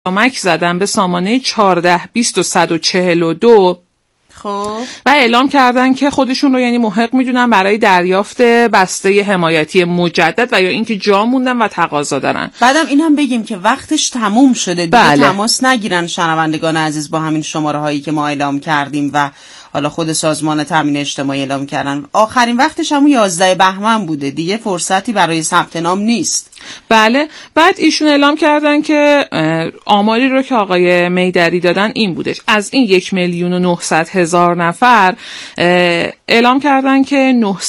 پیامک زدن به سامانه 14 20 و 142 خب و اعلام کردن که خودشون رو یعنی محق میدونن برای دریافت بسته حمایتی مجدد و یا اینکه جا موندن و تقاضا دارن. بعدم این هم بگیم که وقتش تموم شده دیگه. بله. تماس نگیرن شنوندگان عزیز با همین شماره هایی که ما اعلام کردیم و حالا خود سازمان تامین اجتماعی اعلام کردن. آخرین وقتش همون 11 بهمن بوده دیگه، فرصتی برای ثبت نام نیست. بله. بعد ایشون اعلام کردن که آماری رو که آقای میدری دادن این بودش، از این 1,900,000 نفر اعلام کردن که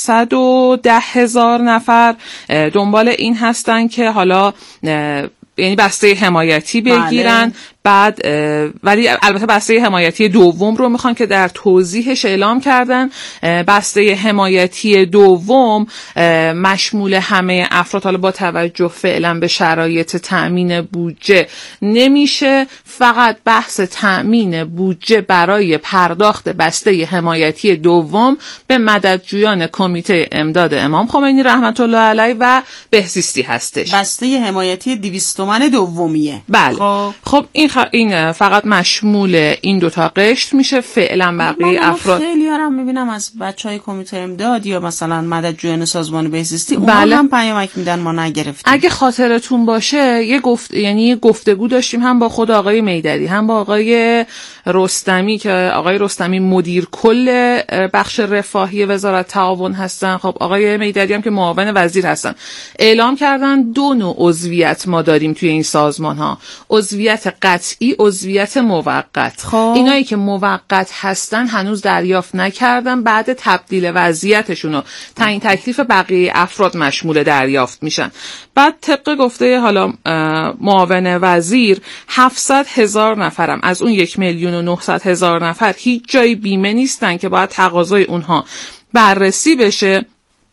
910,000 نفر دنبال این هستن که حالا یعنی بسته حمایتی بگیرن. بله. بعد ولی البته بسته حمایتی دوم رو میخوان که در توضیحش اعلام کردن بسته حمایتی دوم مشمول همه افراد، حالا با توجه فعلا به شرایط تأمین بودجه نمیشه، فقط بحث تأمین بودجه برای پرداخت بسته حمایتی دوم به مددجویان کمیته امداد امام خمینی رحمت الله علیه و بهزیستی هستش. بسته حمایتی 200 تومن دومیه. بله. خب این فقط مشمول این دوتا قشر میشه. فعلا بقیه افراد خیلی هم میبینم از بچهای کمیته امداد یا مثلا مددجویان سازمان بهزیستی بله. اونها هم پیامک میدن ما نگرفتیم. اگه خاطرتون باشه یه گفتگو داشتیم هم با خود آقای میدری هم با آقای رستمی که آقای رستمی مدیر کل بخش رفاهی وزارت تعاون هستن. خب آقای میدری هم که معاون وزیر هستن، اعلام کردن 2 نوع عضویت ما داریم توی این سازمان ها، عضویت قطعی، عضویت موقت. خب. اینایی که موقت هستن هنوز دریافت نکردن، بعد تبدیل وضعیتشون و تعیین تکلیف بقیه افراد مشمول دریافت میشن. بعد طبق گفته حالا معاون وزیر 700,000 نفرم از اون 1,900,000 نفر هیچ جای بیمه نیستن که باید تقاضای اونها بررسی بشه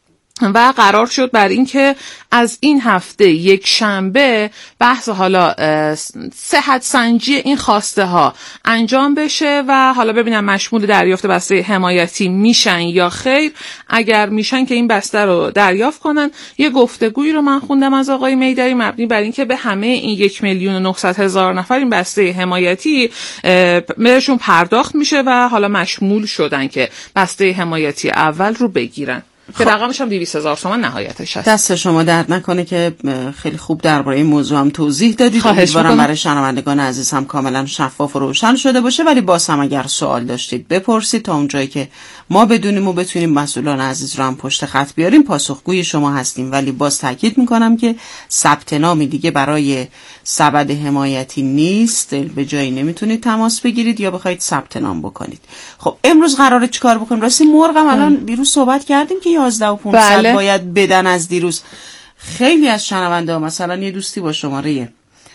و قرار شد بر این که از این هفته یک شنبه بحث حالا صحت سنجی این خواسته ها انجام بشه و حالا ببینم مشمول دریافت بسته حمایتی میشن یا خیر. اگر میشن که این بسته رو دریافت کنن. یه گفتگویی رو من خوندم از آقای میدری مبنی بر این که به همه این 1,900,000 نفر این بسته حمایتی بهشون پرداخت میشه و حالا مشمول شدن که بسته حمایتی اول رو بگیرن که رقمش هم 200,000 تومان نهایتش هست. دست شما درد نکنه که خیلی خوب درباره این موضوع هم توضیح دادید. امیدوارم برای شنوندگان عزیز هم کاملا شفاف و روشن شده باشه. ولی باز هم اگر سوال داشتید بپرسید تا اونجایی که ما بدونیم و بتونیم مسئولان عزیز رو هم پشت خط بیاریم پاسخگوی شما هستیم. ولی باز تاکید میکنم که ثبت نامی دیگه برای سبد حمایتی نیست، به جایی نمیتونید تماس بگیرید یا بخواید ثبت نام بکنید. خب امروز قراره چیکار بکنیم؟ راستی مرغم الان دیروز صحبت کردیم که 11,500 بله. باید بدن از دیروز. خیلی از شنونده ها مثلا یه دوستی با شماره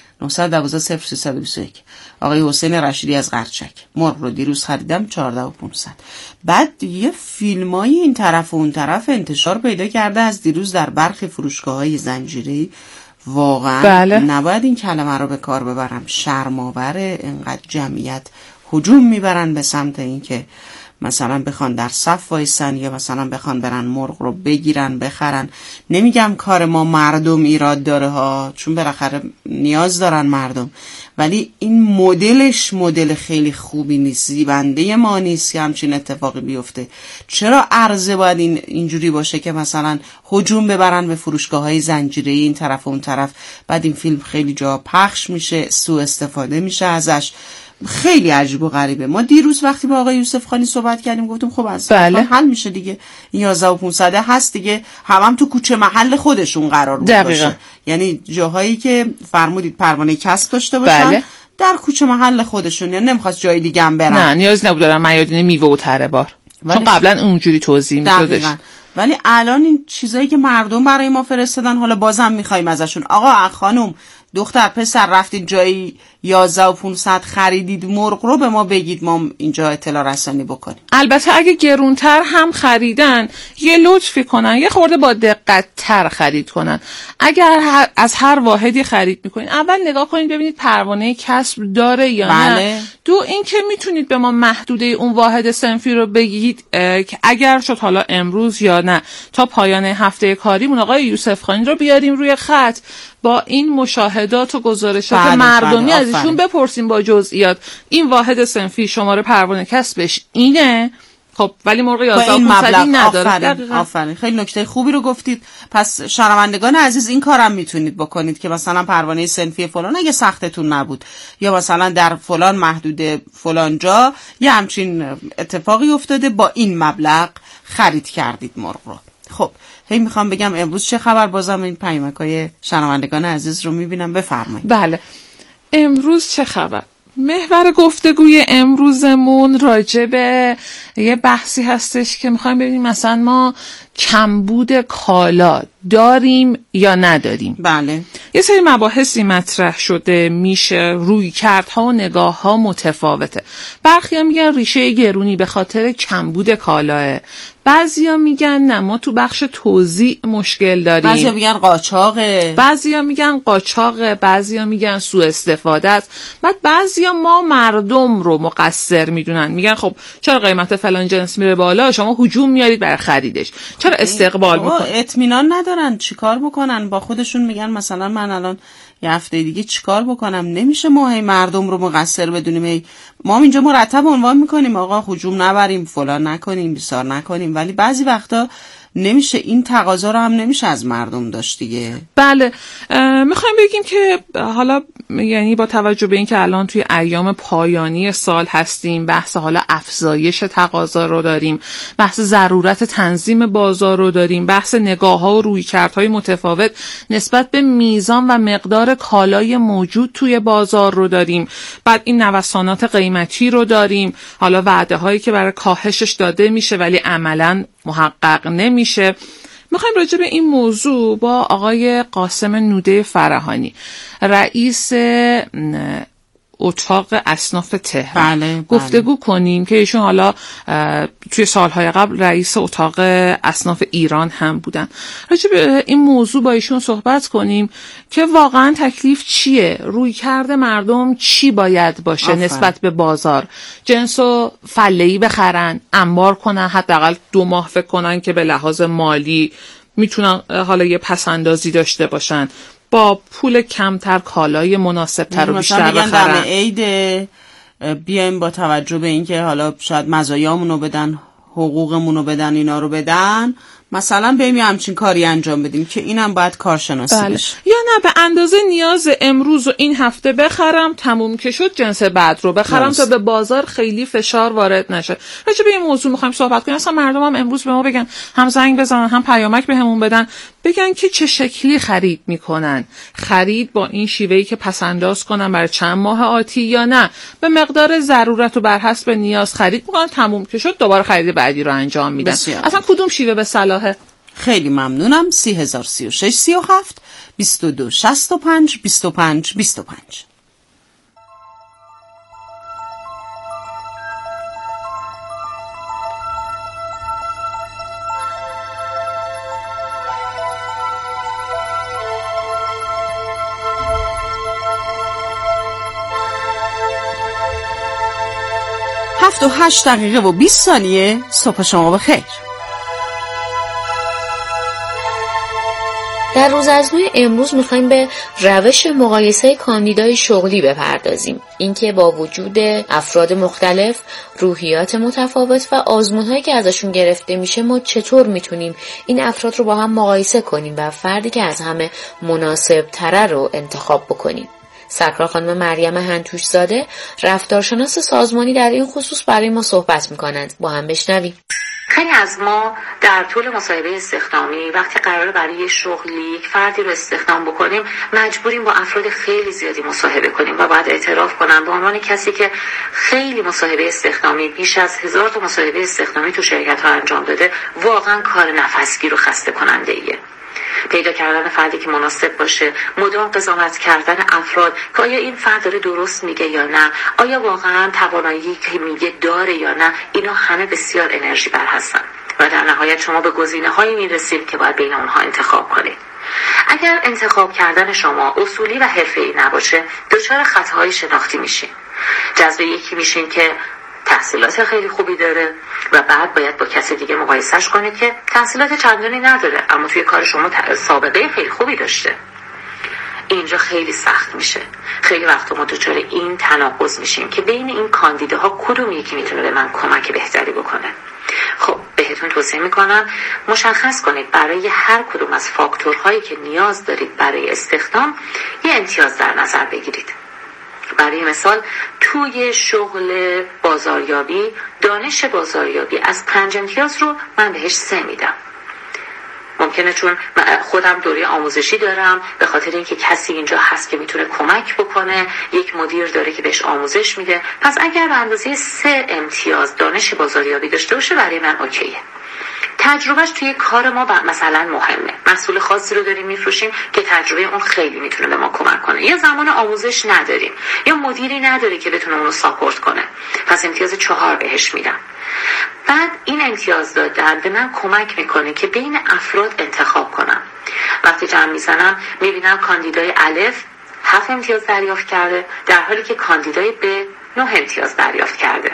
912-0321 آقای حسین رشیدی از قرچک مرغ رو دیروز خریدم 14,500. بعد یه فیلمای این طرف و اون طرف انتشار پیدا کرده از دیروز در برخی فروشگاه‌های زنجیره‌ای. واقعا بله. نباید این کلمه رو به کار ببرم، شرم‌آوره. اینقدر جمعیت هجوم میبرن به سمت این که مثلا بخوان در صف وایسن یا مثلا بخوان برن مرغ رو بگیرن بخرن. نمیگم کار ما مردم ایراد داره ها، چون بالاخره نیاز دارن مردم، ولی این مدلش مدل خیلی خوبی نیست، زیبنده ما نیست که همچین اتفاقی بیفته. چرا عرضه باید اینجوری باشه که مثلا هجوم ببرن به فروشگاه‌های زنجیره‌ای این طرف و اون طرف، بعد این فیلم خیلی جا پخش میشه، سوء استفاده میشه ازش. خیلی عجیب و غریبه. ما دیروز وقتی با آقای یوسف خانی صحبت کردیم گفتم خب از بله. حل میشه دیگه، این 11,500 هست دیگه، هم تو کوچه محل خودشون قرار بود باشه. یعنی جاهایی که فرمودید پروانه کسب داشته باشن بله. در کوچه محل خودشون، یعنی نمیخواست جای دیگه هم برن. نه نیاز نبود دارن میادین میوه و تره بار، چون قبلا اونجوری توضیح میدادش. ولی الان این چیزایی که مردم برای ما فرستادن حالا بازم میخوایم ازشون. آقا خانم دختر پسر رفتید جایی 11,500 خریدید مرغ رو به ما بگید، ما اینجا اطلاع رسانی بکنیم. البته اگه گرونتر هم خریدن یه لطفی کنن، یه خورده با دقت تر خرید کنن. اگر از هر واحدی خرید میکنین اول نگاه کنید ببینید پروانه کسب داره یا نه. دو اینکه میتونید به ما محدوده اون واحد صنفی رو بگید که اگر شد حالا امروز یا نه تا پایان هفته کاریمون آقای یوسف خانی رو بیاریم روی خط با این مشاهدات و گذارشات مردمی از ایشون بپرسیم با جزئیات. این واحد صنفی شماره پروانه کسبش اینه، خب ولی مرغ 11% نداره. آفرین، خیلی نکته خوبی رو گفتید. پس شنوندگان عزیز این کارم میتونید بکنید که مثلا پروانه صنفی فلان اگه سختتون نبود یا مثلا در فلان محدوده فلان جا یه همچین اتفاقی افتاده، با این مبلغ خرید کردید مرغ رو. خب هی میخوام بگم امروز چه خبر؟ بازم این پیامک‌های شنوندگان عزیز رو میبینم، بفرمایید. بله، امروز چه خبر؟ محور گفتگوی امروزمون راجع به یه بحثی هستش که میخوایم ببینیم مثلا ما کمبود کالا داریم یا نداریم. بله. یه سری مباحثی مطرح شده، میشه رویکردها و نگاه‌ها متفاوته. برخی‌ها میگن ریشه گرونی به خاطر کمبود کالاه، بعضیا میگن نه ما تو بخش توزیع مشکل داریم، بعضیا میگن قاچاقه، بعضیا میگن قاچاقه، بعضیا میگن سوء استفاده است، بعد بعضیا ما مردم رو مقصر میدونن، میگن خب چرا قیمت فلان جنس میره بالا شما هجوم میارید برای خریدش، چرا استقبال میکنید؟ اطمینان ندارن چیکار بکنن با خودشون. میگن مثلا من الان یه هفته دیگه چیکار بکنم؟ نمیشه ما هی مردم رو مقصر بدونیم. ما اینجا مرتب عنوان میکنیم آقا هجوم نبریم، فلان نکنیم، بیسار نکنیم، ولی بعضی وقتا نمیشه، این تقاضا رو هم نمیشه از مردم داشت دیگه. بله، میخوایم بگیم که حالا یعنی با توجه به این که الان توی ایام پایانی سال هستیم، بحث حالا افزایش تقاضا رو داریم، بحث ضرورت تنظیم بازار رو داریم، بحث نگاه‌ها و رویکردهای متفاوت نسبت به میزان و مقدار کالای موجود توی بازار رو داریم، بعد این نوسانات قیمتی رو داریم، حالا وعده هایی که برای کاهشش داده میشه ولی عملاً محقق نمیشه. میخوایم راجع به این موضوع با آقای قاسم نوده فرهانی، رئیس اتاق اصناف تهران گفتگو کنیم که ایشون حالا توی سالهای قبل رئیس اتاق اصناف ایران هم بودن. راجع به این موضوع با ایشون صحبت کنیم که واقعا تکلیف چیه، رویکرد مردم چی باید باشه نسبت به بازار، جنسو فله‌ای بخرن، انبار کنن، حداقل 2 ماه فکر کنن که به لحاظ مالی میتونن حالا یه پسندازی داشته باشن، با پول کمتر کالای مناسبتر و بیشتر بخرن. مثلا بگن عید بیایم با توجه به اینکه حالا شاید مزایامونو بدن، حقوقمونو بدن، اینا رو بدن، مثلا بریم همچین کاری انجام بدیم که اینم باید کارشناسی بشه. یا نه به اندازه نیاز امروز و این هفته بخرم، تموم که شد جنس بعد رو بخرم تا به بازار خیلی فشار وارد نشه. راجع به این موضوع میخوایم صحبت کنیم. اصلا مردم هم امروز به ما بگن، هم زنگ بزنن، هم پیامک بهمون بدن، بگن که چه شکلی خرید میکنن، خرید با این شیوهی که پسنداز کنن برای چند ماه آتی یا نه به مقدار ضرورت و بر حسب نیاز خرید میکنن، تموم که شد دوباره خرید بعدی رو انجام میدن. اصلا کدوم شیوه به صلاحه؟ خیلی ممنونم. 3036 37 22 65 25 25. هفت و 8 دقیقه و 20 ثانیه. صبح شما بخیر. در روزازنوی امروز میخوایم به روش مقایسه کاندیدای شغلی بپردازیم. اینکه با وجود افراد مختلف، روحیات متفاوت و آزمون‌هایی که ازشون گرفته میشه، ما چطور میتونیم این افراد رو با هم مقایسه کنیم و فردی که از همه مناسب تره رو انتخاب بکنیم. سرکار خانم مریم هنتوش زاده، رفتارشناس سازمانی، در این خصوص برای ما صحبت میکنند. با هم بشنویم. خیلی از ما در طول مصاحبه استخدامی وقتی قراره برای شغلی یک فردی رو استخدام بکنیم مجبوریم با افراد خیلی زیادی مصاحبه کنیم و باید اعتراف کنم به عنوان کسی که خیلی مصاحبه استخدامی، بیش از 1000 تا مصاحبه استخدامی تو شرکت ها انجام داده، واقعا کار نفسگیر و خسته کننده ایه. پیدا کردن فردی که مناسب باشه، مدام قضاوت کردن افراد که آیا این فرد داره درست میگه یا نه، آیا واقعا توانایی که میگه داره یا نه، اینا همه بسیار انرژی بر هستن و در نهایت شما به گزینه‌هایی میرسید که باید بین اونها انتخاب کنید. اگر انتخاب کردن شما اصولی و حرفه‌ای نباشه، دچار خطاهای شناختی میشین. جذب یکی میشین که تحصیلات خیلی خوبی داره و بعد باید با کسی دیگه مقایسهش کنید که تحصیلات چندانی نداره اما توی کار شما سابقه خیلی خوبی داشته. اینجا خیلی سخت میشه. خیلی وقتا ما دچار این تناقض میشیم که بین این کاندیداها کدوم یکی میتونه به من کمک بهتری بکنه. خب بهتون توصیه میکنم مشخص کنید برای هر کدوم از فاکتورهایی که نیاز دارید برای استخدام یه امتیاز در نظر بگیرید. برای مثال توی شغل بازاریابی، دانش بازاریابی از 5 امتیاز رو من بهش 3 میدم. ممکنه چون خودم دوره آموزشی دارم، به خاطر اینکه کسی اینجا هست که میتونه کمک بکنه، یک مدیر داره که بهش آموزش میده، پس اگر به اندازه 3 امتیاز دانش بازاریابی داشته باشه برای من اوکیه. تجربهش توی کار ما مثلا مهمه. محصول خاصی رو داریم میفروشیم که تجربه اون خیلی میتونه به ما کمک کنه. یا زمان آموزش نداریم یا مدیری نداره که بتونه اون رو ساپورت کنه، پس امتیاز 4 بهش میدم. بعد این امتیاز دادن به من کمک میکنه که بین افراد انتخاب کنم. وقتی جمع میزنم میبینم کاندیدای الف 7 امتیاز دریافت کرده، در حالی که کاندیدای ب 9 امتیاز دریافت کرده.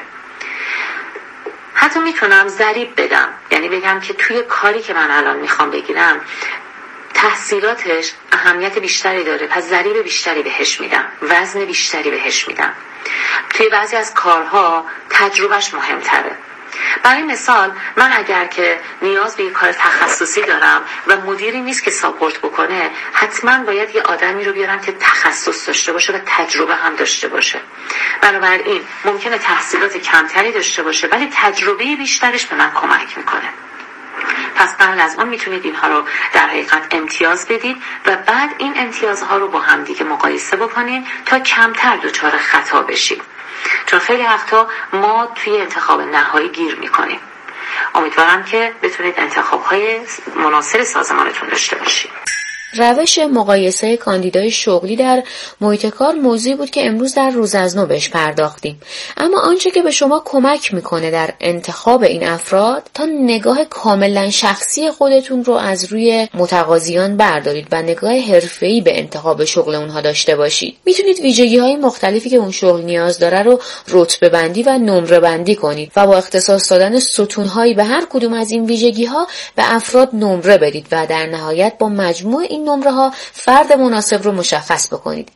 حتی میتونم ضریب بدم، یعنی بگم که توی کاری که من الان میخوام بگیرم تحصیلاتش اهمیت بیشتری داره، پس ضریب بیشتری بهش میدم، وزن بیشتری بهش میدم. توی بعضی از کارها تجربهش مهمتره. برای مثال من اگر که نیاز به یک کار تخصصی دارم و مدیری نیست که ساپورت بکنه، حتما باید یه آدمی رو بیارم که تخصص داشته باشه و تجربه هم داشته باشه. بنابراین ممکنه تحصیلات کمتری داشته باشه ولی تجربه بیشترش به من کمک میکنه. پس قبل از اون میتونید اینها رو در حقیقت امتیاز بدید و بعد این امتیازها رو با هم دیگه مقایسه بکنید تا کمتر دچار خطا بشید. چون خیلی وقتا ما توی انتخاب نهایی گیر میکنیم. امیدوارم که بتونید انتخاب‌های مناسب سازمانتون داشته باشید. روش مقایسه کاندیدای شغلی در محیط کار موضوعی بود که امروز در روز از نو بهش پرداختیم. اما آنچه که به شما کمک میکنه در انتخاب این افراد تا نگاه کاملا شخصی خودتون رو از روی متقاضیان بردارید و نگاه حرفه‌ای به انتخاب شغل اونها داشته باشید. میتونید ویژگی‌های مختلفی که اون شغل نیاز داره رو رتبه بندی و نمره بندی کنید و با اختصاص دادن ستون‌هایی به هر کدوم از این ویژگی‌ها به افراد نمره بدید و در نهایت با مجموع این نمره ها فرد مناسب رو مشخص بکنید.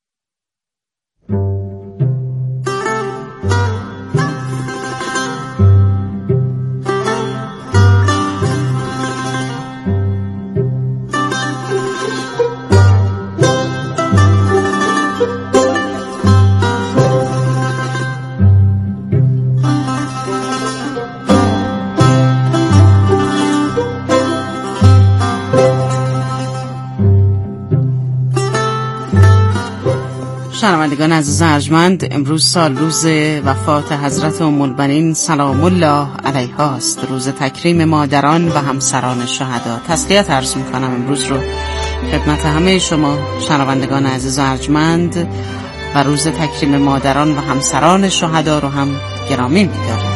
شنوندگان عزیز ارجمند، امروز سال روز وفات حضرت ام البنین سلام الله علیها است، روز تکریم مادران و همسران شهدا. تسلیت عرض میکنم امروز رو خدمت همه شما شنوندگان عزیز ارجمند و روز تکریم مادران و همسران شهدا رو هم گرامی می‌داریم.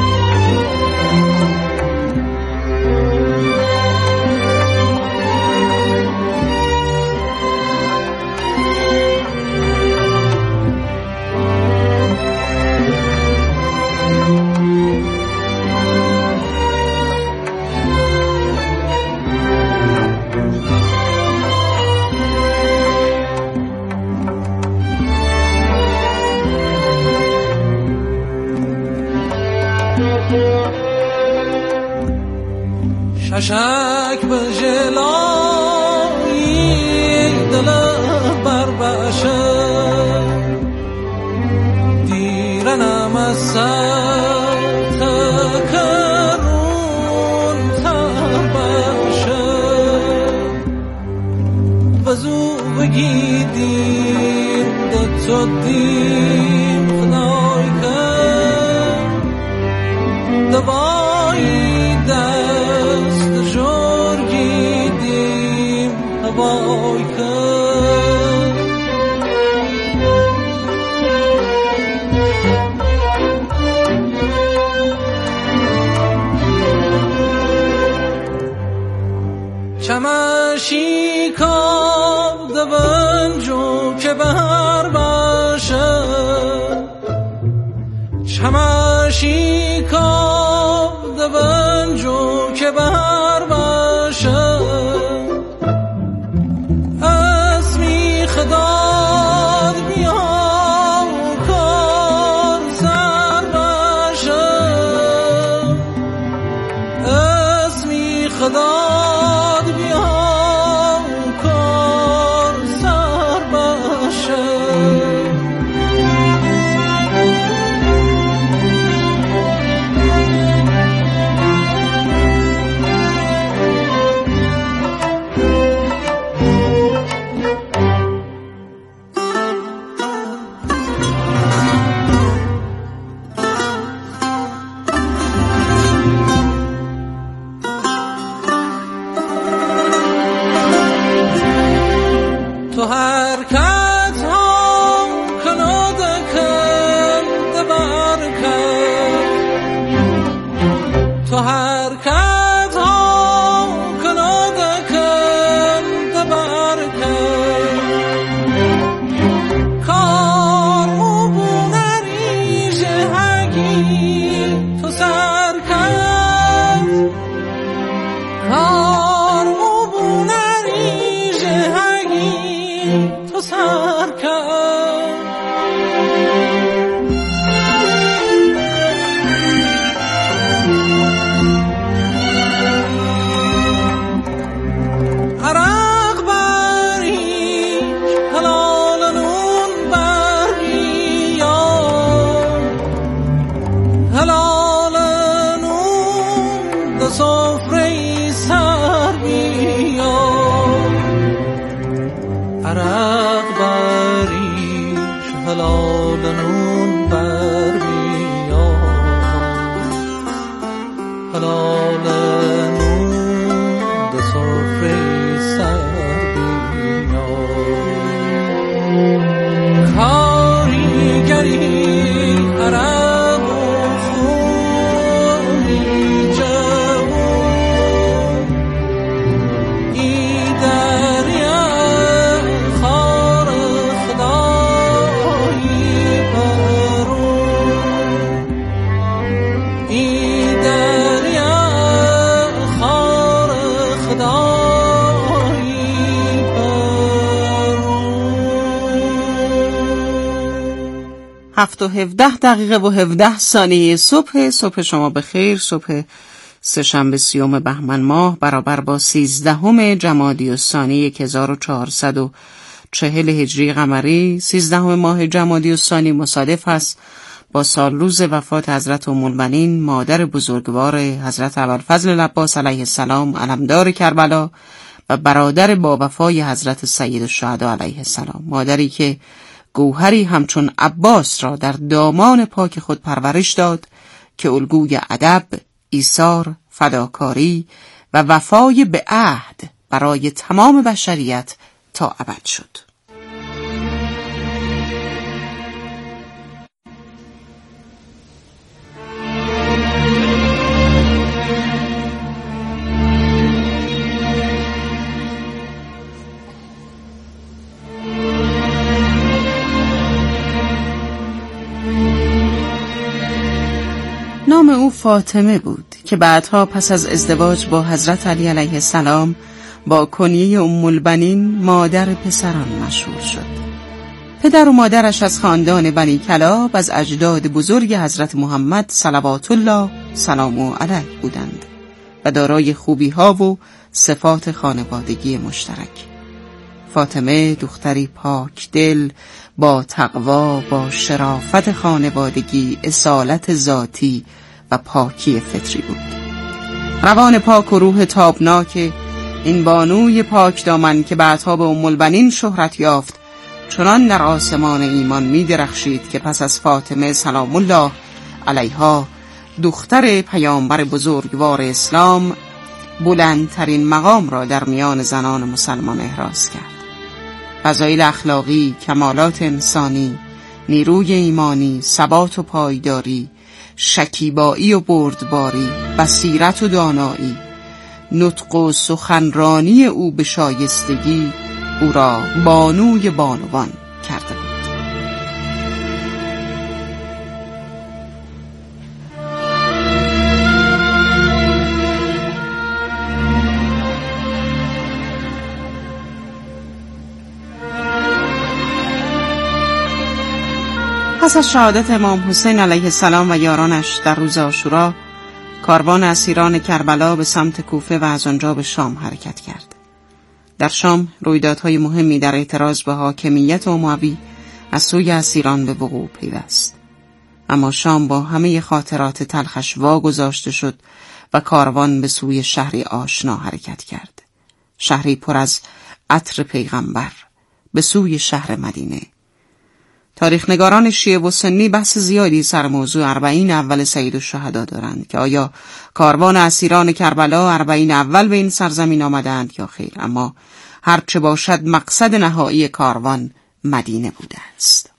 ششک به جلایی دل بر بشه دیرنم از سر تکرون تبشه وزو بگیدیم دو دیم خدای کن دوایی دست جرگیدیم هوای کن چمشی کام دبنجو که بهر باشه چمشی کام دبنجو که بهر باشه اسمی حلال نون بر بیا، حلال نون به سفره سر بیا. کاریگری عرب و خونی جوان، ای دریا خار خدایی پرون، ای دریا خار خدایی پرون. 7:17 صبح شما بخیر. صبح سه‌شنبه 30 بهمن ماه برابر با 13 جمادی الثانی 1440 هجری قمری، 13 ماه جمادی الثانی مصادف است با سال روز وفات حضرت ام المؤمنین مادر بزرگوار حضرت ابوالفضل العباس علیه السلام علمدار کربلا و برادر با وفای حضرت سید الشهدا علیه السلام، مادری که گوهری همچون عباس را در دامان پاک خود پرورش داد که الگوی ادب، ایثار، فداکاری و وفای به عهد برای تمام بشریت تا ابد شد. نام او فاطمه بود که بعدها پس از ازدواج با حضرت علی علیه السلام با کنیه ام البنین مادر پسران مشهور شد. پدر و مادرش از خاندان بنی کلاب از اجداد بزرگ حضرت محمد صلوات الله سلام علیه بودند و دارای خوبی‌ها و صفات خانوادگی مشترک. فاطمه دختری پاک دل با تقوا، با شرافت خانوادگی، اصالت ذاتی و پاکی فطری بود. روان پاک و روح تابناک این بانوی پاک دامن که بعدها به ام البنین شهرت یافت چنان در آسمان ایمان می درخشید که پس از فاطمه سلام الله علیها دختر پیامبر بزرگوار اسلام بلندترین مقام را در میان زنان مسلمان احراز کرد. فضایل اخلاقی، کمالات انسانی، نیروی ایمانی، ثبات و پایداری، شکیبایی و بردباری، بصیرت و دانایی، نطق و سخنرانی او به شایستگی او را بانوی بانوان کرده بود. پس از شهادت امام حسین علیه السلام و یارانش در روز عاشورا، کاروان اسیران کربلا به سمت کوفه و از آنجا به شام حرکت کرد. در شام رویدادهای مهمی در اعتراض به حاکمیت اموی از سوی اسیران به وقوع پیوست. اما شام با همه خاطرات تلخش واگذاشته شد و کاروان به سوی شهری آشنا حرکت کرد. شهری پر از عطر پیغمبر، به سوی شهر مدینه. تاریخنگاران شیعه و سنی بحث زیادی سر موضوع 40 اول سید الشهدا دارند که آیا کاروان اسیران کربلا 40 اول به این سرزمین آمدند یا خیر، اما هرچه باشد مقصد نهایی کاروان مدینه بوده است.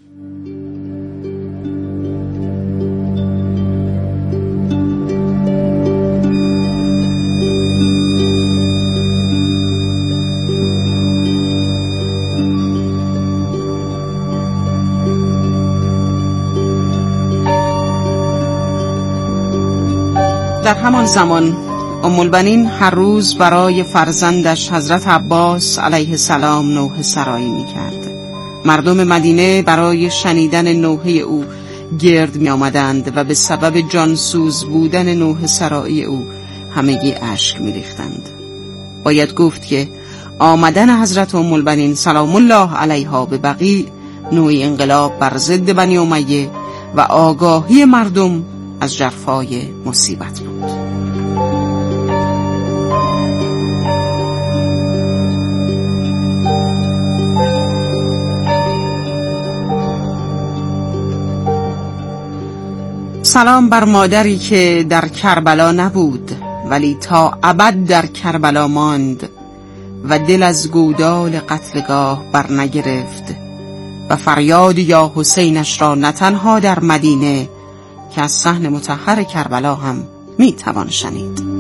در همان زمان ام البنین هر روز برای فرزندش حضرت عباس علیه السلام نوحه سرایی می کرد. مردم مدینه برای شنیدن نوحه او گرد می آمدند و به سبب جانسوز بودن نوحه سرایی او همگی اشک می ریختند. باید گفت که آمدن حضرت ام البنین سلام الله علیها به بقیع نوعی انقلاب بر ضد بنی امیه و آگاهی مردم از جرفای مصیبت بود. سلام بر مادری که در کربلا نبود ولی تا ابد در کربلا ماند و دل از گودال قتلگاه بر نگرفت و فریاد یا حسینش را نه تنها در مدینه که از صحن مطهر کربلا هم می توان شنید.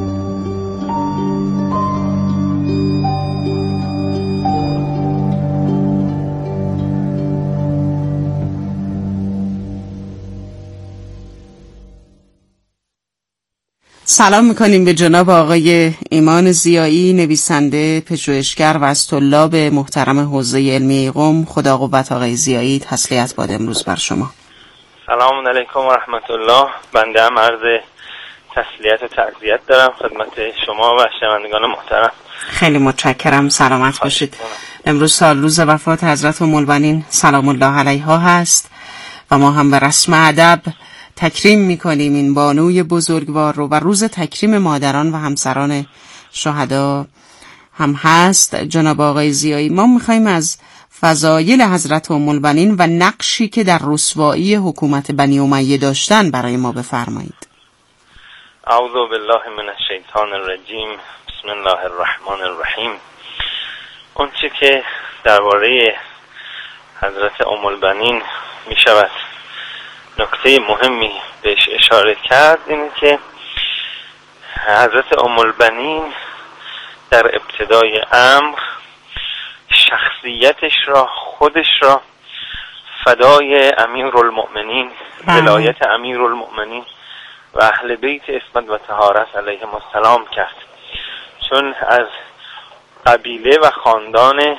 سلام میکنیم به جناب آقای ایمان ضیایی، نویسنده، پژوهشگر و از طلاب محترم حوزه علمی قم. خدا قوت آقای ضیایی، تسلیت باد امروز بر شما. سلام علیکم و رحمت الله. بنده هم عرض تسلیت و تعزیت دارم خدمت شما و شنوندگان محترم. خیلی متشکرم، سلامت باشید. امروز سال روز وفات حضرت ام البنین سلام الله علیها هست و ما هم به رسم ادب تکریم میکنیم این بانوی بزرگوار رو و روز تکریم مادران و همسران شهدا هم هست. جناب آقای ضیایی، ما میخوایم از فضایل حضرت ام البنین و نقشی که در رسوایی حکومت بنی امیه داشتن برای ما بفرمایید. اعوذ بالله من الشیطان الرجیم. بسم الله الرحمن الرحیم. اون چی که درباره حضرت ام البنین میشود نکته مهمی بهش اشاره کرد اینه که حضرت ام البنین در ابتدای امر شخصیتش را، خودش را فدای امیرالمؤمنین، ولایت امیرالمؤمنین و اهل بیت عصمت و طهارت علیهم السلام کرد، چون از قبیله و خاندان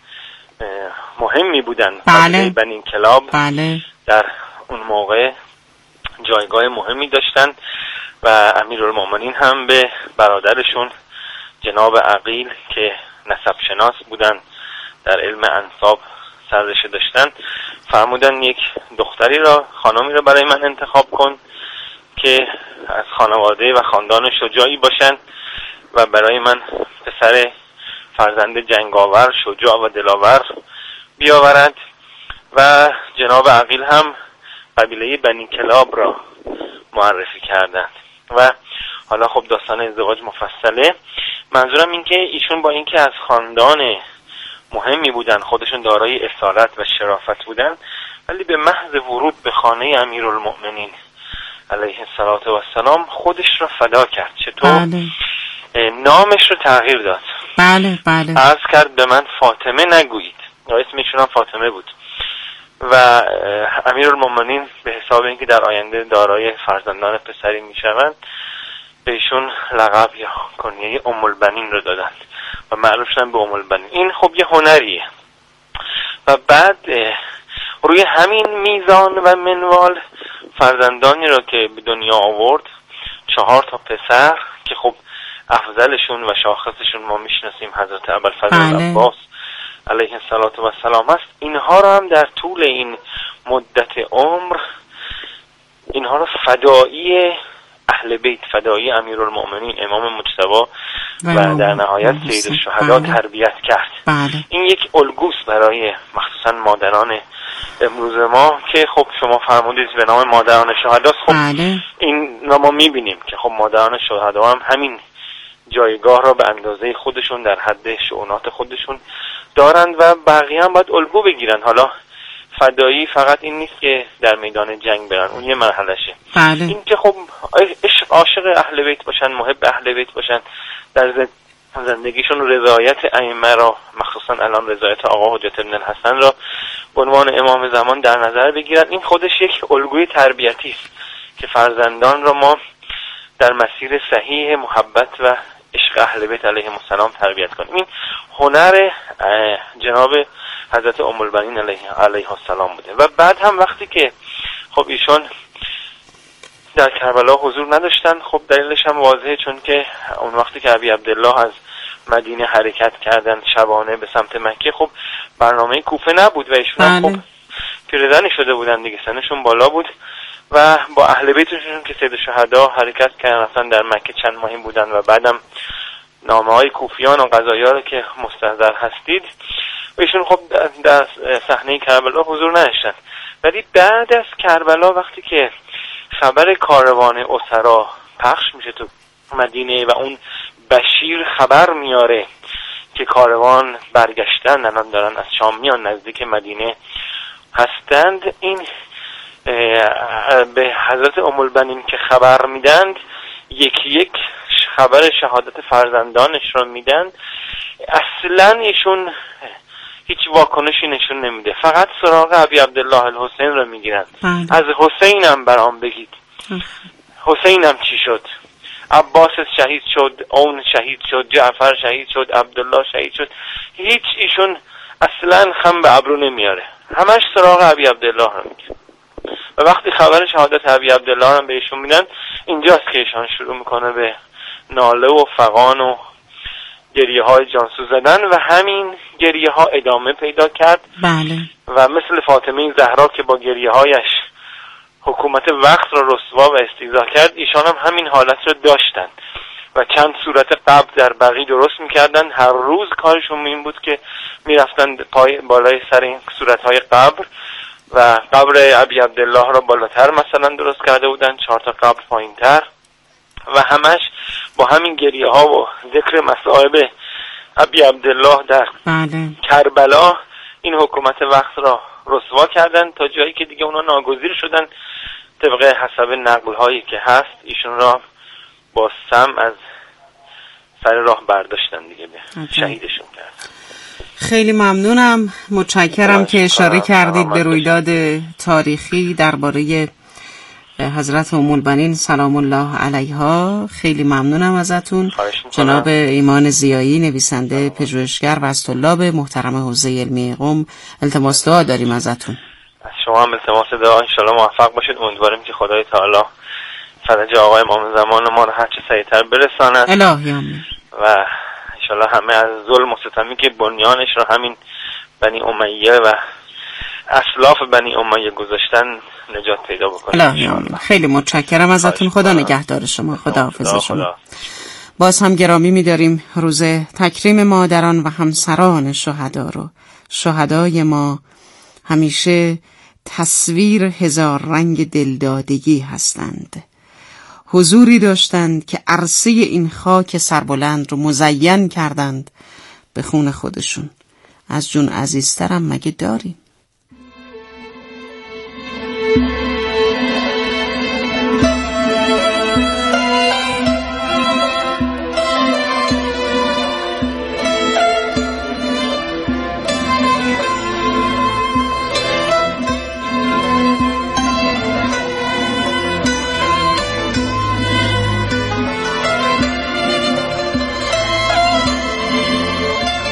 مهمی بودن. قبیله بنی کلاب در اون موقع جایگاه مهمی داشتن و امیرالمؤمنین هم به برادرشون جناب عقیل که نسب شناس بودن، در علم انساب سررشته داشتن، فرمودن یک دختری را، خانمی را برای من انتخاب کن که از خانواده و خاندان شجاعی باشن و برای من پسر فرزند جنگاور، شجاع و دلاور بیاورد. و جناب عقیل هم قبیله بنی کلاب را معرفی کردند. و حالا خب داستان ازدواج مفصله. منظورم این که ایشون با اینکه از خاندان مهمی بودن، خودشون دارای اصالت و شرافت بودن، ولی به محض ورود به خانه امیرالمؤمنین علیه السلام خودش را فدا کرد. چطور؟ نامش رو تغییر داد. عرض کرد به من فاطمه نگویید، اسمشون هم فاطمه بود. و امیرالمؤمنین به حساب اینکه در آینده دارای فرزندان پسری میشوند، بهشون لقب یا کنیه ام البنین رو دادند و معروف شدن به ام البنین. این خب یه هنریه. و بعد روی همین میزان و منوال فرزندانی رو که به دنیا آورد، 4 پسر که خب افضلشون و شاخصشون ما میشناسیم حضرت ابوالفضل عباس علیه السلام است. اینها رو هم در طول این مدت عمر اینها رو فدایی اهل بیت، فدایی امیرالمؤمنین امام مجتبی و در نهایت سید الشهدا تربیت کرد. این یک الگوست برای مخصوصا مادران امروز ما که خب شما فرمودید به نام مادران شهداست. خب این ما میبینیم که خب مادران شهدا هم همین جایگاه را به اندازه خودشون در حد شؤونات خودشون دارند و بقیه هم باید الگو بگیرن. حالا فدایی فقط این نیست که در میدان جنگ برن، اون یه مرحلشه. این که خب عاشق اهل بیت باشن، محب اهل بیت باشن، در زندگیشون رضایت ائمه را، مخصوصا الان رضایت آقا حجت بن الحسن را به عنوان امام زمان در نظر بگیرن. این خودش یک الگوی تربیتی است که فرزندان را ما در مسیر صحیح محبت و عشق اهل بیت علیهم السلام تربیت کنیم. این هنر جناب حضرت ام البنین علیه السلام بوده. و بعد هم وقتی که خب ایشون در کربلا حضور نداشتن، خب دلیلش هم واضحه، چون که اون وقتی که ابی عبدالله از مدینه حرکت کردن شبانه به سمت مکه، خب برنامه کوفه نبود و ایشون هم خب پیرزنی شده بودن دیگه، سنشون بالا بود و با اهل بیتشون که سید الشهدا حرکت کردن، اصلا در مکه چند ماهی بودن و بعدم نامه‌های کوفیان و قضایا رو که مستحضر هستید، ایشون خب در صحنه کربلا حضور نداشتن. ولی بعد از کربلا وقتی که خبر کاروان اسرا پخش میشه تو مدینه و اون بشیر خبر میاره که کاروان برگشتن، الان دارن از شام میان نزدیک مدینه هستند، این به حضرت ام البنین که خبر میدند یکی یک خبر شهادت فرزندانش رو میدن. اصلا ایشون هیچ واکنشی نشون نمیده، فقط سراغ ابی عبدالله الحسین رو میگیرن. از حسینم برام بگید، حسینم چی شد؟ عباس شهید شد، اون شهید شد، جعفر شهید شد، عبدالله شهید شد، هیچ ایشون اصلا خم به ابرو نمیاره، همش سراغ ابی عبدالله رو میگیره. و وقتی خبر شهادت ابی عبدالله رو بهشون میدن، اینجاست که ایشان شروع میکنه به ناله و فغان و گریه های جانسوز زدن و همین گریه ها ادامه پیدا کرد. بله. و مثل فاطمه زهرا که با گریه هایش حکومت وقت را رسوا و استیضاح کرد، ایشان هم همین حالت را داشتن و چند صورت قبر در بقیع درست میکردن. هر روز کارشون این بود که میرفتن بالای سر این صورت های قبر و قبر ابی عبدالله را بالاتر مثلا درست کرده بودن، 4 تا قبر پایین تر، و همش با همین گریه ها و ذکر مصائب ابی عبدالله در کربلا این حکومت وقت را رسوا کردن تا جایی که دیگه اونا ناگزیر شدن طبق حسب نقل هایی که هست ایشون را با سم از سر راه برداشتن دیگه، شهیدشون کرد. خیلی ممنونم، متشکرم که اشاره کردید به رویداد تاریخی درباره حضرت ام البنین سلام الله علیها. خیلی ممنونم ازتون. جناب ایمان ضیایی، نویسنده، پژوهشگر و از طلاب محترم حوزه علمی قم، التماس دعا داریم ازتون. از شما هم التماس دعا، ان شاء الله موفق باشید. امیدواریم که خدای تعالی فرج آقای امام زمان ما رو هر چه سریعتر برساند. الهی آمین. و ان شاء الله همه از ظلم و ستمی که بنیانش رو همین بنی امیه و اسلاف بنی امیه گذاشتن نجات پیدا بکنه. خیلی متشکرم ازتون. خدا نگهدار شما. خدا حافظ شما. باز هم گرامی می‌داریم روز تکریم مادران و همسران شهدا رو. شهدای ما همیشه تصویر هزار رنگ دلدادگی هستند. حضوری داشتند که عرصه این خاک سربلند رو مزین کردند به خون خودشون. از جون عزیزترم مگه داریم؟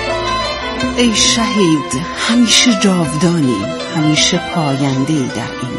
ای شهید همیشه جاودانی، همیشه پاینده‌ای در این